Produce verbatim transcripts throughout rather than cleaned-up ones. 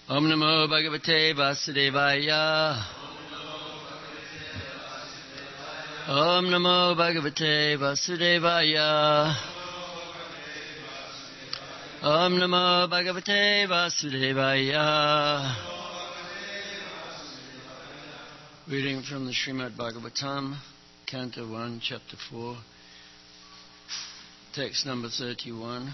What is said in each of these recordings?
Om Namo Bhagavate Vasudevaya. Om Namo Bhagavate Vasudevaya. Om Namo Bhagavate Vasudevaya. Reading from the Srimad Bhagavatam, Canto one, Chapter four, text number thirty-one.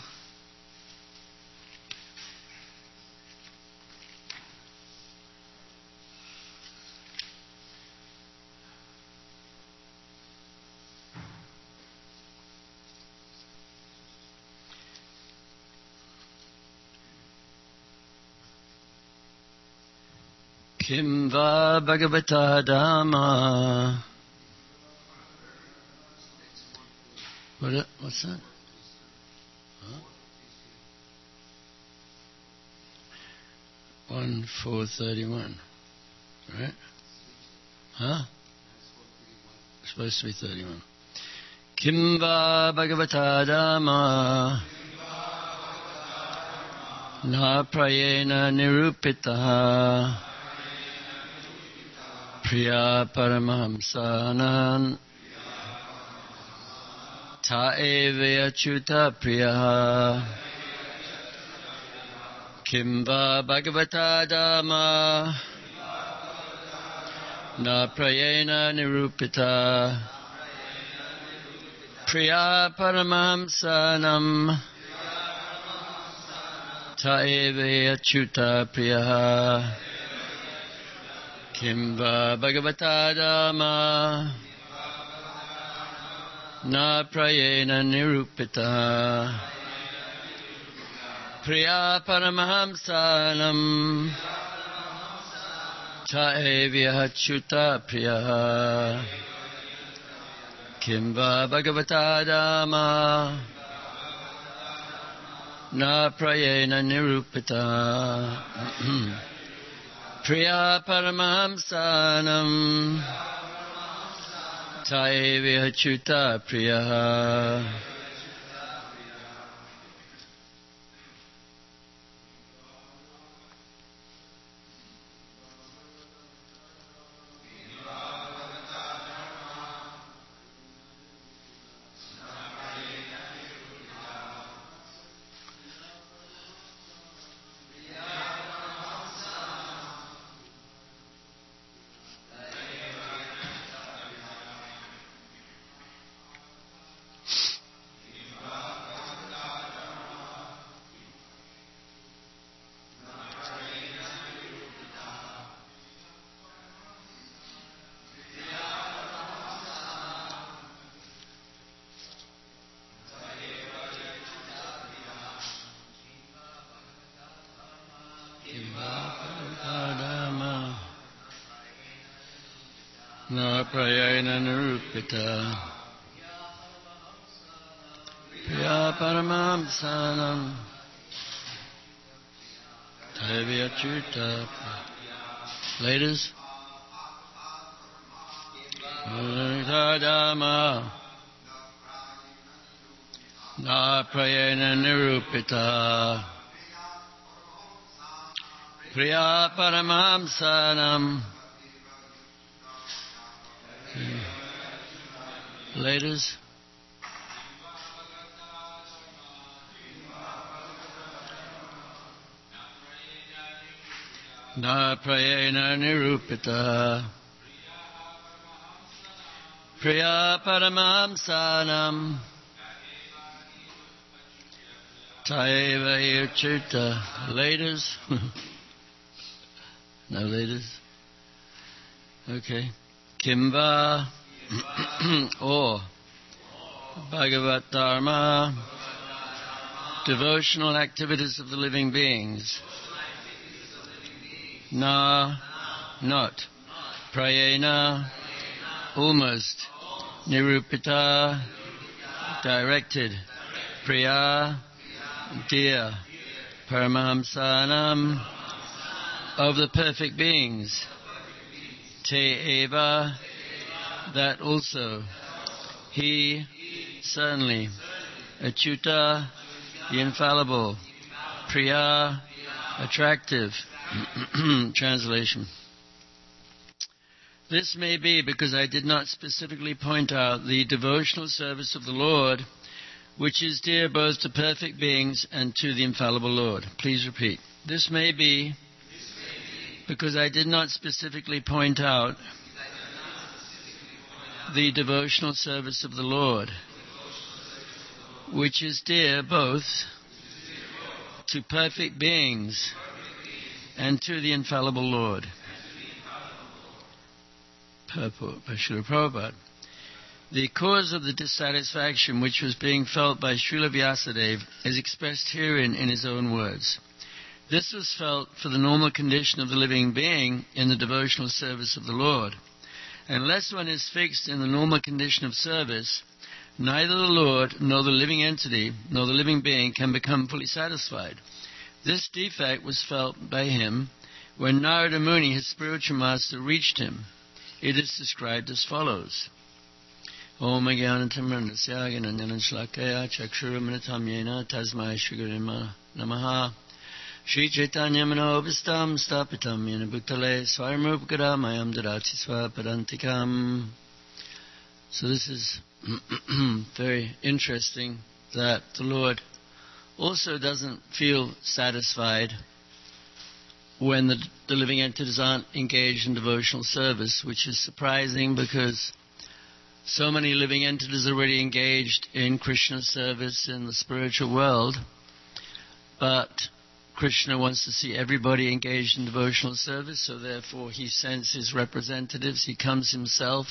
Kim va Bhagavata Dhamma. What, what's that? Huh? one four thirty-one. Right? Huh? It's supposed to be thirty-one. Kim va Bhagavata Dhamma. Na prayena nirupitaha. Priya Paramahamsanan Ta eva achyuta priya Kimva Bhagavata Dhamma Na prayena nirupita Priya Paramahamsanam Ta eva achyuta priya Kimva Bhagavata Dhamma Na prayena nirupita Priya Paramahamsanam Ta evya achyuta priya Kimva Bhagavata Dhamma Na prayena nirupita Priya Paramahamsanam Taevya Achyuta Priya. Na prayena nirupita Priya Paramahamsanam Taevya Achyuta. Ladies, Bhagavata Dhamma Na prayena nirupita Priya Paramahamsanam. Ladies, Na prayena nirupita Priya Paramahamsanam Taeva Achyuta. Ladies? No ladies? Okay. Kimva or Bhagavat Dharma, devotional activities of the living beings. Na, not. Prayena, almost. Nirupita, directed. Priya, dear. Paramahamsanam, of the perfect beings. Te eva, that also. He, certainly. Achyuta, the infallible. Priya, attractive. Translation. This may be because I did not specifically point out the devotional service of the Lord, which is dear both to perfect beings and to the infallible Lord. Please repeat. This may be because I did not specifically point out the devotional service of the Lord, which is dear both to perfect beings and to the infallible Lord. Purport by Srila Prabhupada. The cause of the dissatisfaction which was being felt by Srila Vyasadeva is expressed herein in his own words. This was felt for the normal condition of the living being in the devotional service of the Lord. Unless one is fixed in the normal condition of service, neither the Lord nor the living entity nor the living being can become fully satisfied. This defect was felt by him when Narada Muni, his spiritual master, reached him. It is described as follows. Om Agyanantamrandasya Gyanandanan Shlakaya Chakshuramanitam Yena Tasmai Shrigarima Namaha Shri Chaitanya Manobhistam Stapitam Yena Bhuktale Swaramrupakara Mayam Dadati Swapadantikam. So this is very interesting that the Lord also doesn't feel satisfied when the, the living entities aren't engaged in devotional service, which is surprising because so many living entities are already engaged in Krishna service in the spiritual world, but Krishna wants to see everybody engaged in devotional service, so therefore he sends his representatives, he comes himself,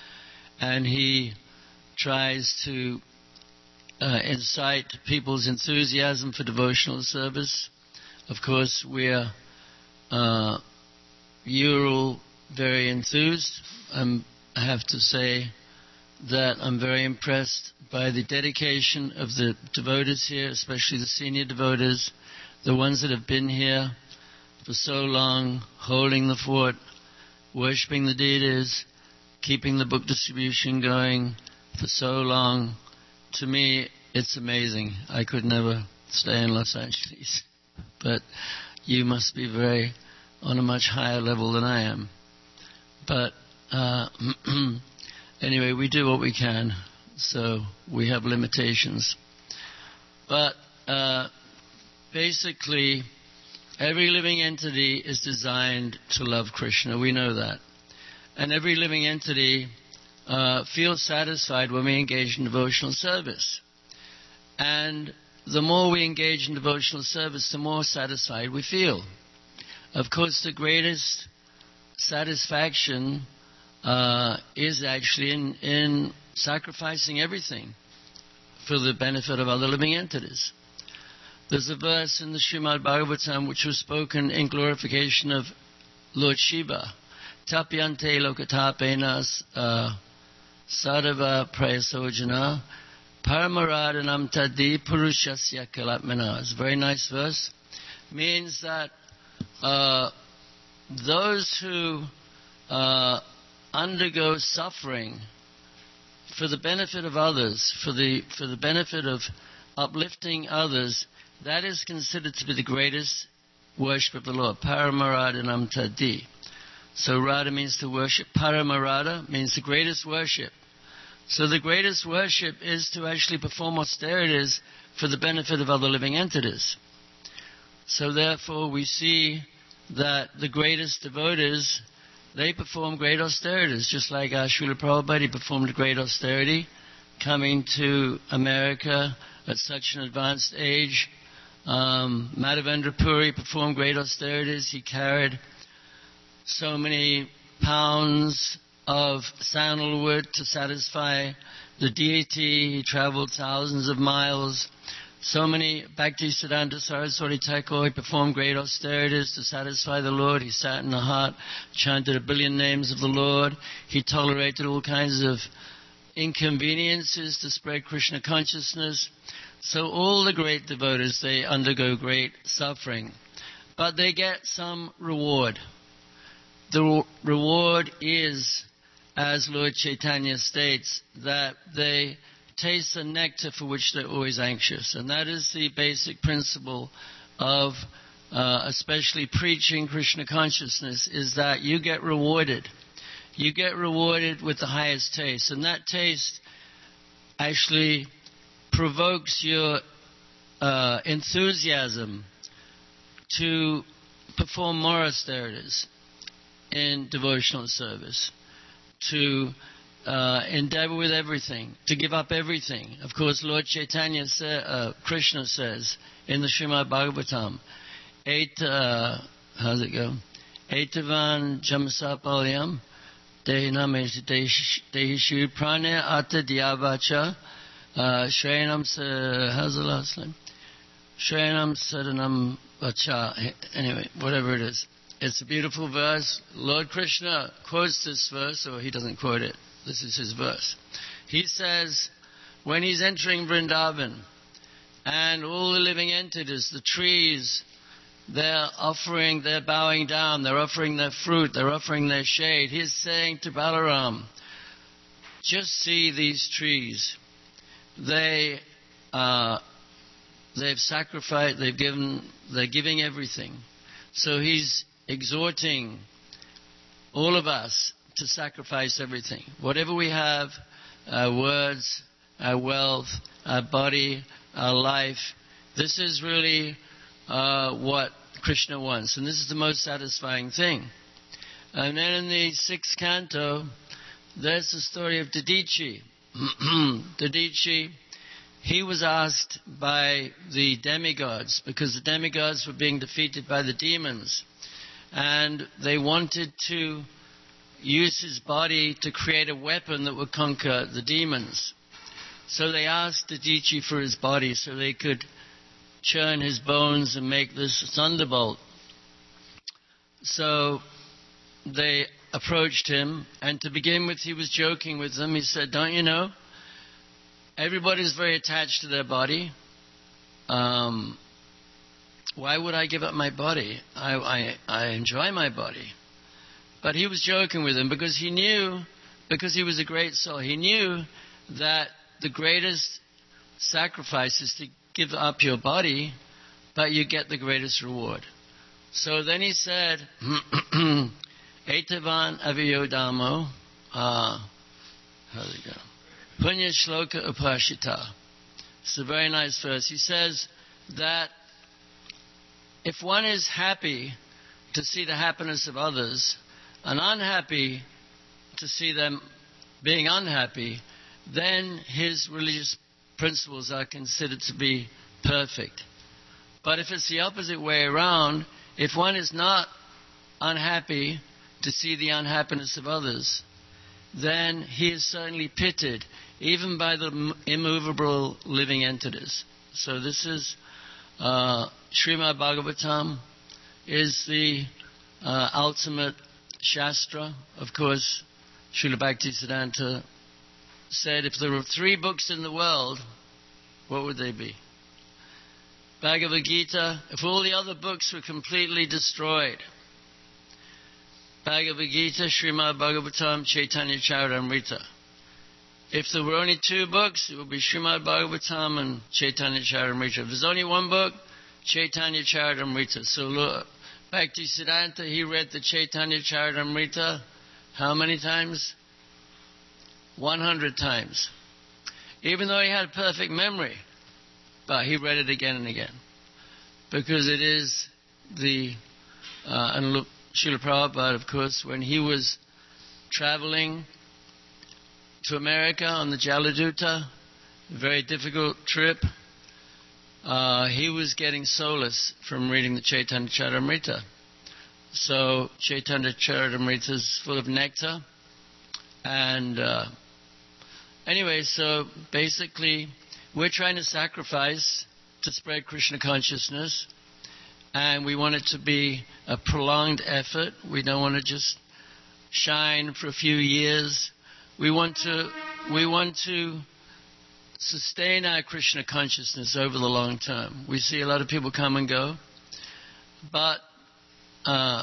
and he tries to uh, incite people's enthusiasm for devotional service. Of course, we're uh, you're all very enthused. Um, I have to say that I'm very impressed by the dedication of the devotees here, especially the senior devotees, the ones that have been here for so long, holding the fort, worshipping the deities, keeping the book distribution going for so long. To me, it's amazing. I could never stay in Los Angeles. But you must be very on a much higher level than I am. But uh, anyway, we do what we can, so we have limitations. But uh, basically, every living entity is designed to love Krishna. We know that. And every living entity uh, feels satisfied when we engage in devotional service. And the more we engage in devotional service, the more satisfied we feel. Of course, the greatest satisfaction uh, is actually in, in sacrificing everything for the benefit of other living entities. There's a verse in the Srimad Bhagavatam which was spoken in glorification of Lord Shiva. Tapyante lokatapena uh, sadava prayasojana paramaradanam tadi purushasya kalatmana. It's a very nice verse. Means that uh, those who uh, undergo suffering for the benefit of others, for the for the benefit of uplifting others, that is considered to be the greatest worship of the Lord. Paramaradanam tadi. So Radha means to worship. Paramarada means the greatest worship. So the greatest worship is to actually perform austerities for the benefit of other living entities. So therefore we see that the greatest devotees, they perform great austerities, just like our Srila Prabhupada, he performed a great austerity coming to America at such an advanced age. Um, Madhavendra Puri performed great austerities. He carried so many pounds of sandalwood to satisfy the deity. He traveled thousands of miles. So many, Bhaktisiddhanta Saraswati Thakur, he performed great austerities to satisfy the Lord. He sat in the hut, chanted a billion names of the Lord. He tolerated all kinds of inconveniences to spread Krishna consciousness. So all the great devotees, they undergo great suffering. But they get some reward. The reward is, as Lord Chaitanya states, that they taste the nectar for which they're always anxious. And that is the basic principle of uh, especially preaching Krishna consciousness, is that you get rewarded. You get rewarded with the highest taste. And that taste actually provokes your uh, enthusiasm to perform more austerities in devotional service, to uh, endeavor with everything, to give up everything. Of course, Lord Chaitanya, sa- uh, Krishna says in the Srimad Bhagavatam, Eight, uh, how's it go? Etavan jamasapalyam dehinam dehishu prana atta dyavacha shrenam sa, how's the last name? Shrenam sadanam vacha. Anyway, whatever it is. It's a beautiful verse. Lord Krishna quotes this verse, or he doesn't quote it. This is his verse. He says, when he's entering Vrindavan, and all the living entities, the trees, they're offering, they're bowing down, they're offering their fruit, they're offering their shade. He's saying to Balaram, just see these trees. They, uh, they've sacrificed, they've given, they're giving everything. So he's exhorting all of us to sacrifice everything. Whatever we have, our words, our wealth, our body, our life, this is really uh, what Krishna wants. And this is the most satisfying thing. And then in the sixth canto, there's the story of Dadichi. Dadichi, he was asked by the demigods, because the demigods were being defeated by the demons, and they wanted to use his body to create a weapon that would conquer the demons. So they asked Dadichi for his body so they could churn his bones and make this thunderbolt. So they approached him, and to begin with he was joking with them. He said, don't you know, everybody's very attached to their body. Um, why would I give up my body? I, I, I enjoy my body. But he was joking with them because he knew, because he was a great soul, he knew that the greatest sacrifice is to give up your body, but you get the greatest reward. So then he said, Etavan aviyodamo, uh, how's it go? Punya shloka upashita. It's a very nice verse. He says that if one is happy to see the happiness of others and unhappy to see them being unhappy, then his religious principles are considered to be perfect. But if it's the opposite way around, if one is not unhappy to see the unhappiness of others, then he is certainly pitied, even by the immovable living entities. So this is uh, Srimad Bhagavatam is the uh, ultimate Shastra. Of course, Srila Bhaktisiddhanta said if there were three books in the world, what would they be? Bhagavad Gita, if all the other books were completely destroyed. Bhagavad Gita, Srimad Bhagavatam, Chaitanya Charitamrita. If there were only two books, it would be Srimad Bhagavatam and Chaitanya Charitamrita. If there's only one book, Chaitanya Charitamrita. So look, Bhaktisiddhanta, he read the Chaitanya Charitamrita how many times? one hundred times. Even though he had perfect memory, but he read it again and again. Because it is the, uh, and look, Srila Prabhupada, of course, when he was traveling to America on the Jaladuta, a very difficult trip, uh, he was getting solace from reading the Chaitanya Charitamrita. So Chaitanya Charitamrita is full of nectar. And uh, anyway, so basically we're trying to sacrifice to spread Krishna consciousness. And we want it to be a prolonged effort. We don't want to just shine for a few years. We want to, we want to sustain our Krishna consciousness over the long term. We see a lot of people come and go. But uh,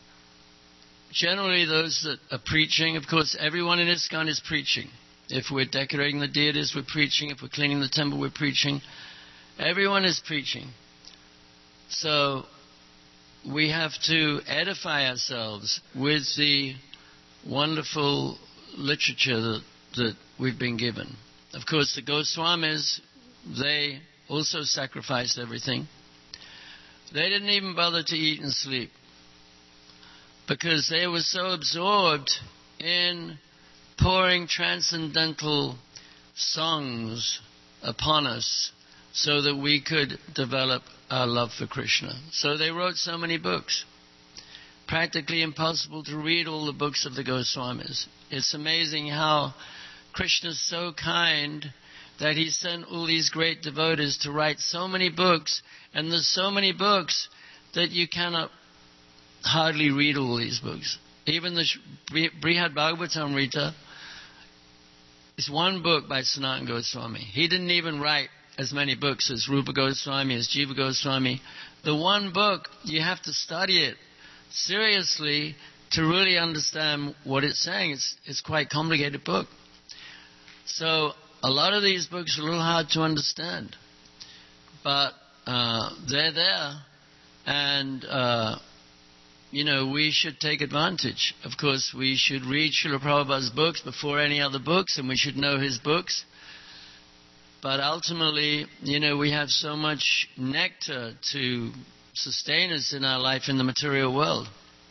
generally those that are preaching, of course, everyone in ISKCON is preaching. If we're decorating the deities, we're preaching. If we're cleaning the temple, we're preaching. Everyone is preaching. So we have to edify ourselves with the wonderful literature that, that we've been given. Of course, the Goswamis, they also sacrificed everything. They didn't even bother to eat and sleep because they were so absorbed in pouring transcendental songs upon us so that we could develop our love for Krishna. So they wrote so many books. Practically impossible to read all the books of the Goswamis. It's amazing how Krishna's so kind that he sent all these great devotees to write so many books, and there's so many books that you cannot hardly read all these books. Even the Brihad Bhagavatamrita is one book by Sanatana Goswami. He didn't even write as many books as Rupa Goswami, as Jiva Goswami. The one book, you have to study it seriously to really understand what it's saying. It's, it's quite a complicated book. So a lot of these books are a little hard to understand. But uh, they're there. And, uh, you know, we should take advantage. Of course, we should read Srila Prabhupada's books before any other books, and we should know his books. But ultimately, you know, we have so much nectar to sustain us in our life in the material world.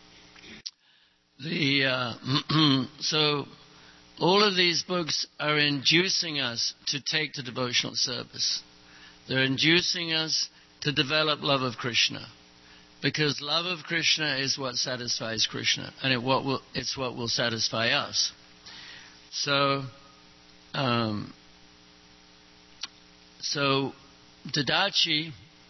The uh, so all of these books are inducing us to take to devotional service. They're inducing us to develop love of Krishna, because love of Krishna is what satisfies Krishna, and it what will, it's what will satisfy us. So, um, so Dadachi,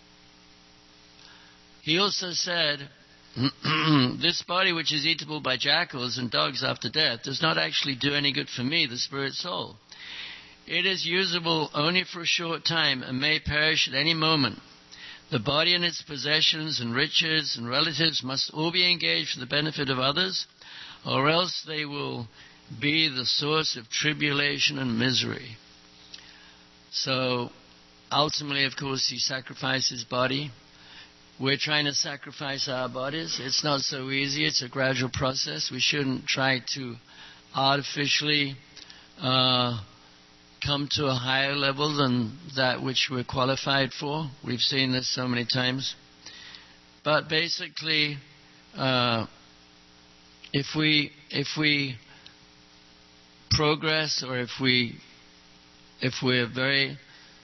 he also said, this body which is eatable by jackals and dogs after death does not actually do any good for me, the spirit soul. It is usable only for a short time and may perish at any moment. The body and its possessions and riches and relatives must all be engaged for the benefit of others, or else they will be the source of tribulation and misery. So, ultimately, of course, he sacrificed his body. We're trying to sacrifice our bodies. It's not so easy. It's a gradual process. We shouldn't try to artificially uh, come to a higher level than that which we're qualified for. We've seen this so many times. But basically, uh, if we if we progress, or if we if we're very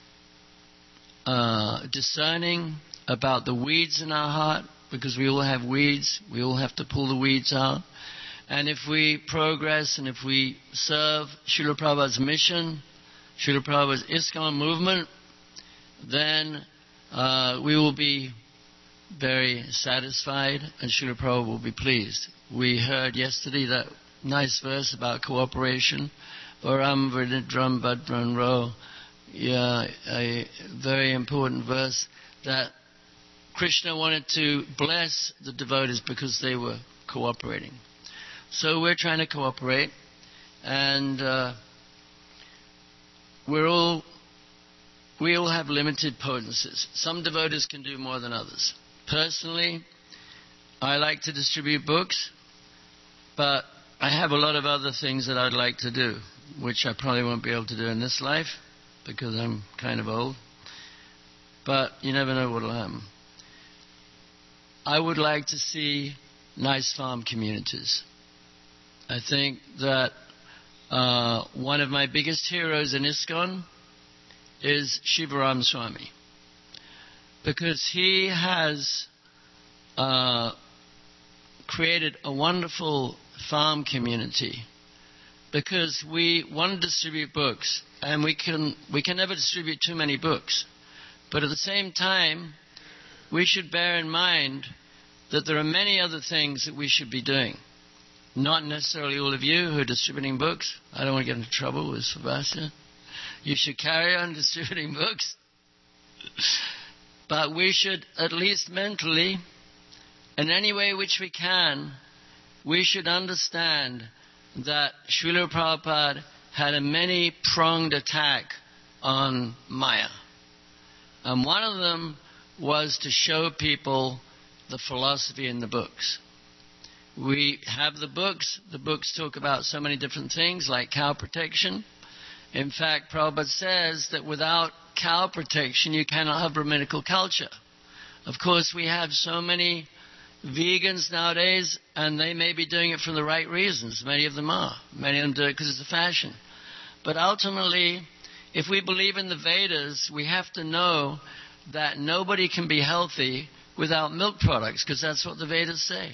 uh, discerning about the weeds in our heart, because we all have weeds, we all have to pull the weeds out. And if we progress and if we serve Srila Prabhupada's mission, Srila Prabhupada's ISKCON movement, then uh, we will be very satisfied and Srila Prabhupada will be pleased. We heard yesterday that nice verse about cooperation. Varam Vrinidram Bhadran Ro. Yeah, a very important verse that Krishna wanted to bless the devotees because they were cooperating. So we're trying to cooperate, and uh, we're all we all have limited potencies. Some devotees can do more than others. Personally, I like to distribute books, but I have a lot of other things that I'd like to do, which I probably won't be able to do in this life because I'm kind of old. But you never know what will happen. I would like to see nice farm communities. I think that uh, one of my biggest heroes in ISKCON is Shivaram Swami, because he has uh, created a wonderful farm community. Because we want to distribute books, and we can we can never distribute too many books. But at the same time, we should bear in mind that there are many other things that we should be doing. Not necessarily all of you who are distributing books. I don't want to get into trouble with Svabhasya. You should carry on distributing books. But we should, at least mentally, in any way which we can, we should understand that Srila Prabhupada had a many-pronged attack on Maya. And one of them was to show people the philosophy in the books. We have the books. The books talk about so many different things, like cow protection. In fact, Prabhupada says that without cow protection, you cannot have Brahminical culture. Of course, we have so many vegans nowadays, and they may be doing it for the right reasons. Many of them are. Many of them do it because it's a fashion. But ultimately, if we believe in the Vedas, we have to know that nobody can be healthy without milk products, because that's what the Vedas say.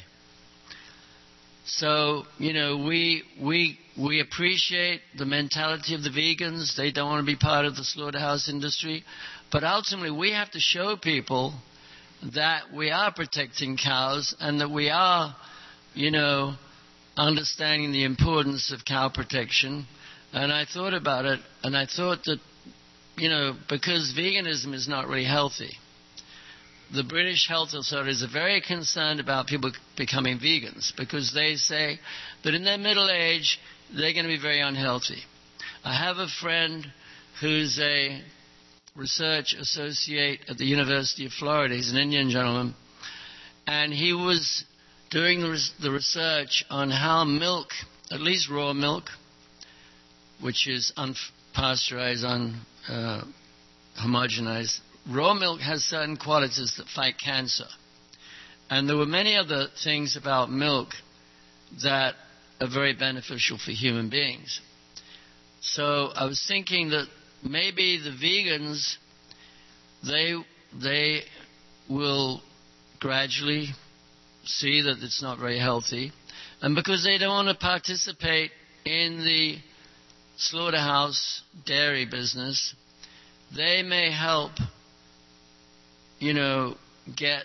So, you know, we we we appreciate the mentality of the vegans. They don't want to be part of the slaughterhouse industry. But ultimately, we have to show people that we are protecting cows and that we are, you know, understanding the importance of cow protection. And I thought about it, and I thought that, you know, because veganism is not really healthy, the British health authorities are very concerned about people becoming vegans because they say that in their middle age, they're going to be very unhealthy. I have a friend who's a research associate at the University of Florida. He's an Indian gentleman. And he was doing the, res- the research on how milk, at least raw milk, which is unpasteurized, un, uh, homogenized, raw milk has certain qualities that fight cancer. And there were many other things about milk that are very beneficial for human beings. So I was thinking that maybe the vegans, they they will gradually see that it's not very healthy. And because they don't want to participate in the slaughterhouse dairy business, they may help, you know, get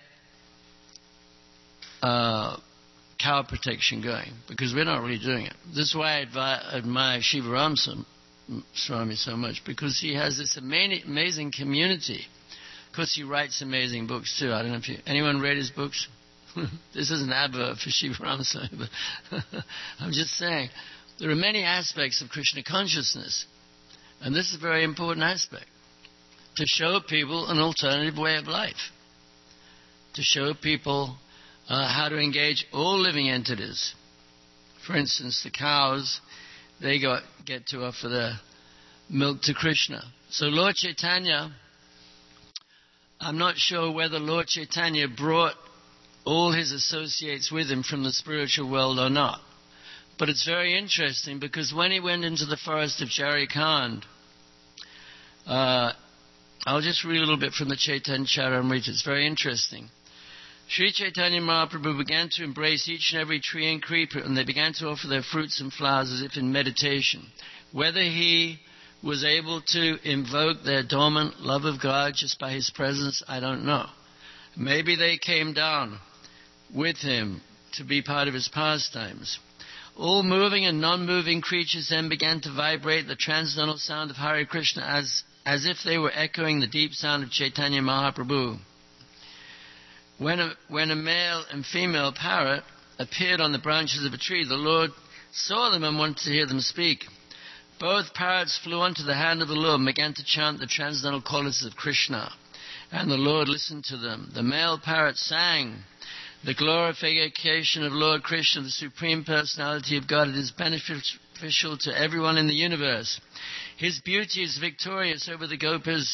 uh, cow protection going, because we're not really doing it. This is why I advi- admire Shivaram Swami so much, because he has this ama- amazing community. Of course, he writes amazing books too. I don't know if you, anyone read his books. This is an advert for Shivaram Swami, but I'm just saying there are many aspects of Krishna consciousness, and this is a very important aspect, to show people an alternative way of life, to show people uh, how to engage all living entities. For instance, the cows, they got, get to offer their milk to Krishna. So Lord Chaitanya, I'm not sure whether Lord Chaitanya brought all his associates with him from the spiritual world or not. But it's very interesting, because when he went into the forest of Jharkhand, uh, I'll just read a little bit from the Chaitanya Charitamrita. It's very interesting. Sri Chaitanya Mahaprabhu began to embrace each and every tree and creeper, and they began to offer their fruits and flowers as if in meditation. Whether he was able to invoke their dormant love of God just by his presence, I don't know. Maybe they came down with him to be part of his pastimes. All moving and non-moving creatures then began to vibrate the transcendental sound of Hare Krishna as, as if they were echoing the deep sound of Chaitanya Mahaprabhu. When a, when a male and female parrot appeared on the branches of a tree, the Lord saw them and wanted to hear them speak. Both parrots flew onto the hand of the Lord and began to chant the transcendental qualities of Krishna, and the Lord listened to them. The male parrot sang the glorification of Lord Krishna, the Supreme Personality of God. It is beneficial to everyone in the universe. His beauty is victorious over the gopas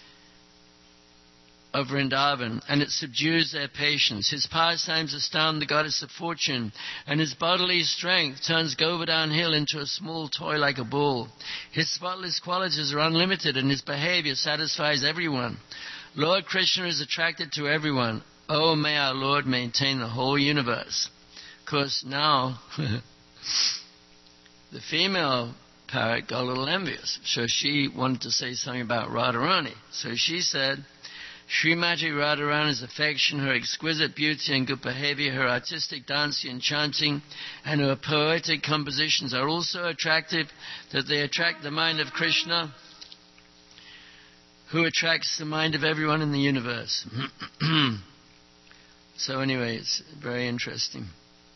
of Vrindavan, and it subdues their patience. His pastimes astound the goddess of fortune, and his bodily strength turns Govardhan hill into a small toy like a bull. His spotless qualities are unlimited, and his behavior satisfies everyone. Lord Krishna is attracted to everyone. Oh, may our Lord maintain the whole universe. Of course, now the female parrot got a little envious, so she wanted to say something about Radharani. So she said, Srimati Radharani's affection, her exquisite beauty and good behavior, her artistic dancing and chanting, and her poetic compositions are all so attractive that they attract the mind of Krishna, who attracts the mind of everyone in the universe. So anyway, it's very interesting.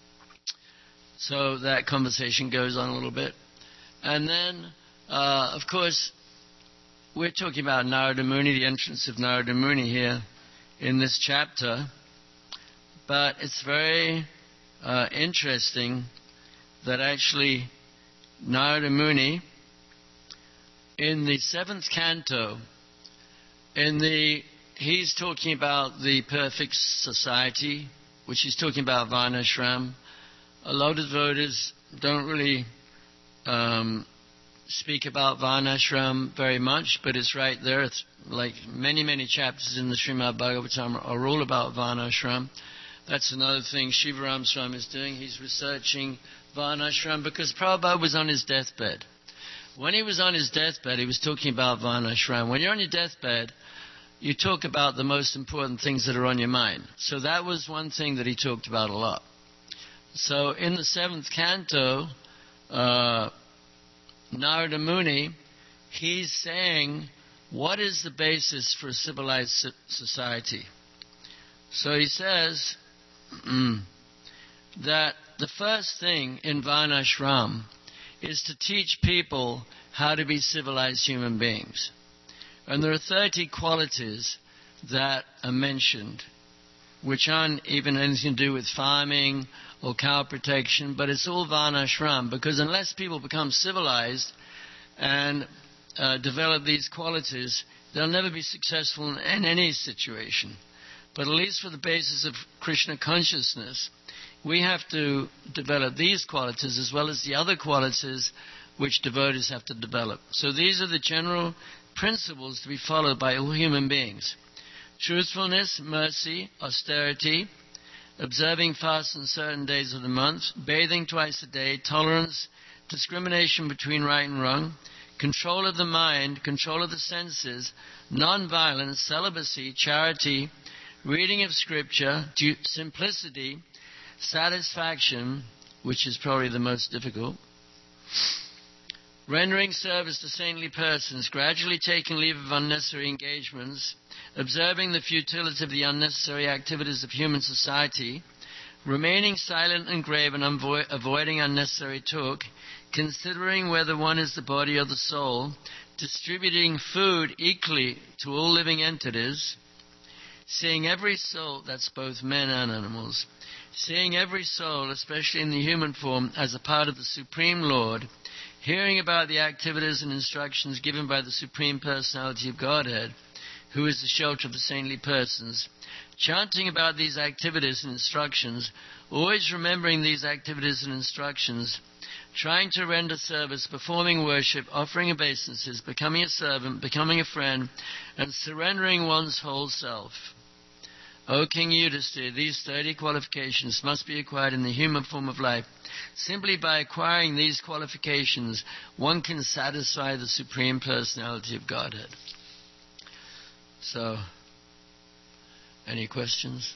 So that conversation goes on a little bit. And then, uh, of course, we're talking about Narada Muni, the entrance of Narada Muni here in this chapter. But it's very uh, interesting that actually Narada Muni, in the seventh canto, in the he's talking about the perfect society, which he's talking about Varnashram. A lot of devotees don't really um, speak about Varnashram very much, but it's right there. It's like many, many chapters in the Srimad Bhagavatam are all about Varnashram. That's another thing Shivaram Swami is doing. He's researching Varnashram because Prabhupada was on his deathbed. When he was on his deathbed, he was talking about Varnashram. When you're on your deathbed, you talk about the most important things that are on your mind. So that was one thing that he talked about a lot. So in the seventh canto, uh, Narada Muni, he's saying, what is the basis for a civilized society? So he says that the first thing in Varnashram is to teach people how to be civilized human beings. And there are thirty qualities that are mentioned, which aren't even anything to do with farming or cow protection, but it's all Varnashram, because unless people become civilized and uh, develop these qualities, they'll never be successful in, in any situation. But at least for the basis of Krishna consciousness, we have to develop these qualities as well as the other qualities which devotees have to develop. So these are the general principles to be followed by all human beings. Truthfulness, mercy, austerity, observing fasts on certain days of the month, bathing twice a day, tolerance, discrimination between right and wrong, control of the mind, control of the senses, non-violence, celibacy, charity, reading of scripture, simplicity, satisfaction, which is probably the most difficult, rendering service to saintly persons, gradually taking leave of unnecessary engagements, observing the futility of the unnecessary activities of human society, remaining silent and grave and avo- avoiding unnecessary talk, considering whether one is the body or the soul, distributing food equally to all living entities, seeing every soul, that's both men and animals, seeing every soul, especially in the human form, as a part of the Supreme Lord, hearing about the activities and instructions given by the Supreme Personality of Godhead, who is the shelter of the saintly persons, chanting about these activities and instructions, always remembering these activities and instructions, trying to render service, performing worship, offering obeisances, becoming a servant, becoming a friend, and surrendering one's whole self. O King Yudhisthira, these thirty qualifications must be acquired in the human form of life. Simply by acquiring these qualifications, one can satisfy the Supreme Personality of Godhead. So, any questions?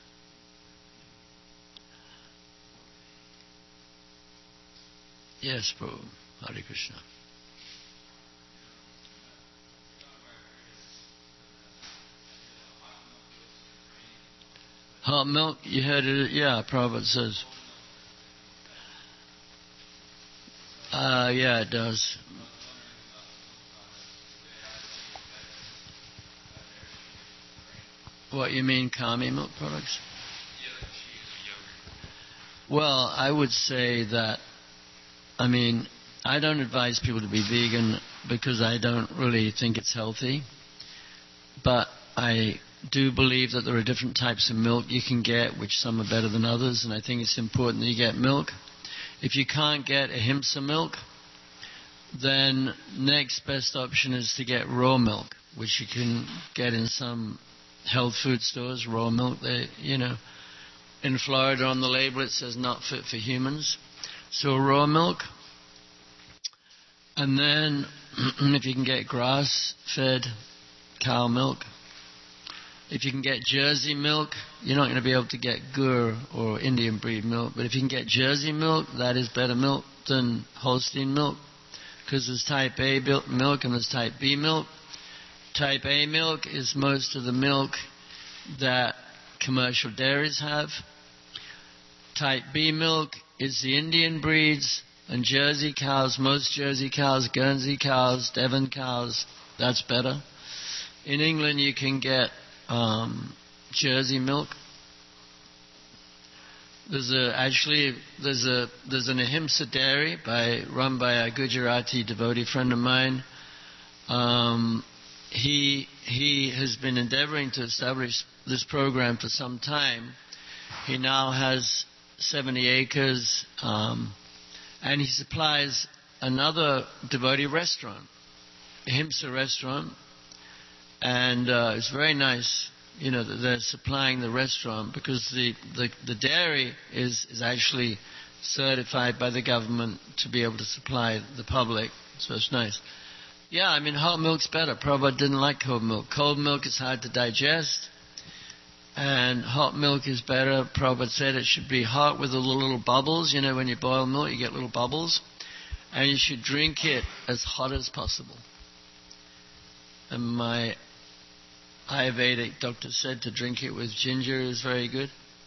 Yes, Prabhu. Hare Krishna. Hot milk, you heard it, yeah, Prabhupada says. Uh, yeah, it does. What, you mean kami milk products? Well, I would say that, I mean, I don't advise people to be vegan because I don't really think it's healthy. But I do believe that there are different types of milk you can get, which some are better than others, and I think it's important that you get milk. If you can't get ahimsa milk, then next best option is to get raw milk, which you can get in some health food stores. Raw milk, they, you know, in Florida on the label it says not fit for humans. So raw milk. And then if you can get grass-fed cow milk, if you can get Jersey milk, you're not going to be able to get Gur or Indian breed milk, but if you can get Jersey milk, that is better milk than Holstein milk, because there's type A milk and there's type B milk. Type A milk is most of the milk that commercial dairies have. Type B milk is the Indian breeds, and Jersey cows, most Jersey cows, Guernsey cows, Devon cows, that's better. In England you can get um, Jersey milk, There's a, actually, there's a there's an Ahimsa dairy by run by a Gujarati devotee friend of mine. Um, he he has been endeavoring to establish this program for some time. He now has seventy acres, um, and he supplies another devotee restaurant, Ahimsa restaurant, and uh, it's very nice. You know, that they're supplying the restaurant because the, the, the dairy is, is actually certified by the government to be able to supply the public, so it's nice. Yeah, I mean, hot milk's better. Prabhupada didn't like cold milk. Cold milk is hard to digest, and hot milk is better. Prabhupada said it should be hot with the little bubbles. You know, when you boil milk, you get little bubbles, and you should drink it as hot as possible. And my Ayurvedic doctor said to drink it with ginger is very good.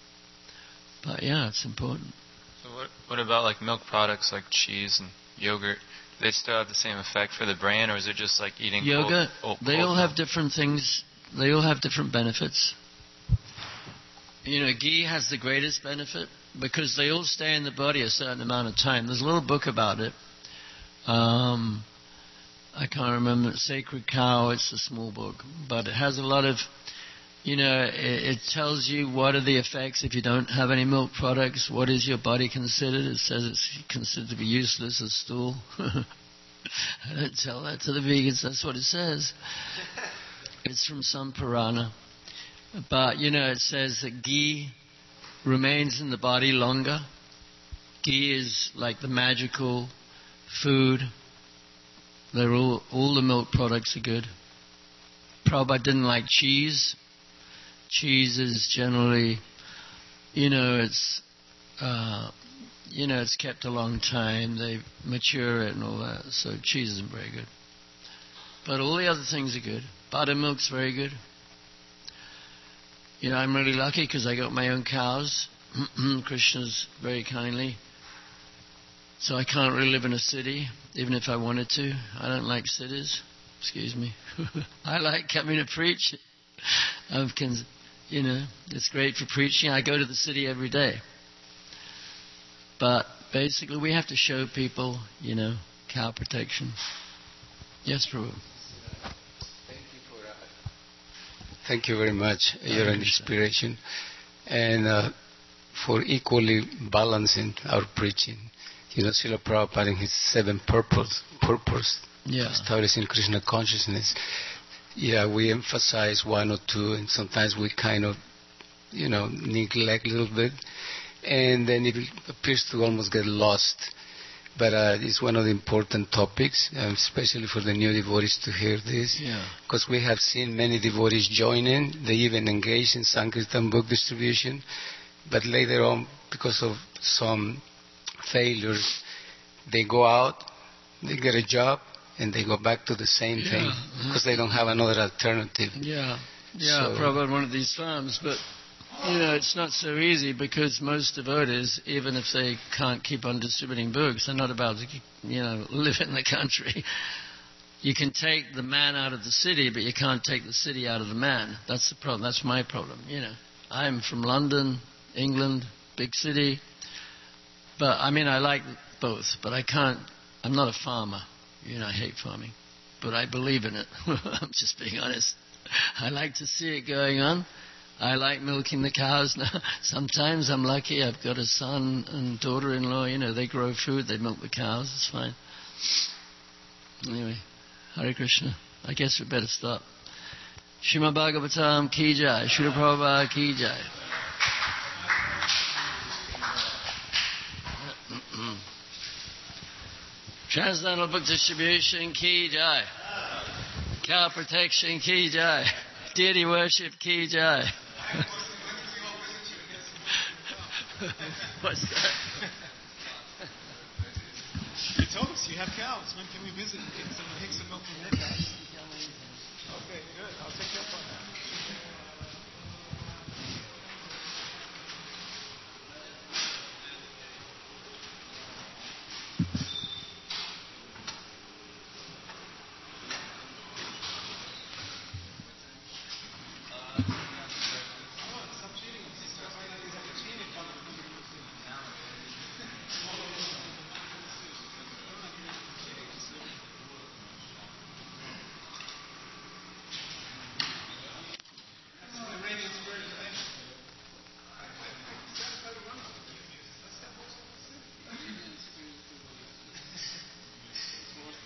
But yeah, it's important. So what what about like milk products like cheese and yogurt? Do they still have the same effect for the brain, or is it just like eating yogurt? Cold, they cold all milk? have different things. They all have different benefits. You know, ghee has the greatest benefit because they all stay in the body a certain amount of time. There's a little book about it. Um, I can't remember, Sacred Cow, it's a small book, but it has a lot of, you know, it, it tells you what are the effects if you don't have any milk products, what is your body considered. It says it's considered to be useless as stool. I don't tell that to the vegans, that's what it says. It's from some Purana. But, you know, it says that ghee remains in the body longer. Ghee is like the magical food. They're all, all the milk products are good. Prabhupada didn't like cheese. Cheese is generally, you know, it's, uh, you know, it's kept a long time. They mature it and all that. So cheese isn't very good. But all the other things are good. Buttermilk's very good. You know, I'm really lucky because I got my own cows. Krishna's very kindly. So I can't really live in a city, even if I wanted to. I don't like cities. Excuse me. I like coming to preach. I can, you know, it's great for preaching. I go to the city every day. But basically, we have to show people, you know, cow protection. Yes, Prabhu. Thank you for uh, Thank you very much. You're an inspiration, and uh, for equally balancing our preaching. You know, Srila Prabhupada in his seven purpose, purpose yeah. establishing Krishna consciousness. Yeah, we emphasize one or two, and sometimes we kind of, you know, neglect a little bit, and then it appears to almost get lost. But uh, it's one of the important topics, um, especially for the new devotees to hear this, because yeah. we have seen many devotees join in. They even engage in Sankirtan book distribution, but later on, because of some failures, they go out, they get a job, and they go back to the same yeah. thing because they don't have another alternative. Yeah, yeah, so, probably one of these farms, but you know, it's not so easy because most devotees, even if they can't keep on distributing books, they're not about to, you know, live in the country. You can take the man out of the city, but you can't take the city out of the man. That's the problem. That's my problem. You know, I'm from London, England, big city. But, I mean, I like both, but I can't, I'm not a farmer. You know, I hate farming. But I believe in it. I'm just being honest. I like to see it going on. I like milking the cows now. Sometimes I'm lucky. I've got a son and daughter-in-law. You know, they grow food. They milk the cows. It's fine. Anyway, Hare Krishna. I guess we better stop. Srimad Bhagavatam ki jai. Srila Prabhupada ki jai. Transcendental Book Distribution, ki jai. Cow protection, ki jai. Deity worship, ki jai. What's that? You told us you have cows. When can we visit and get some, take some milk from your cows? Okay, good. I'll take you up on that.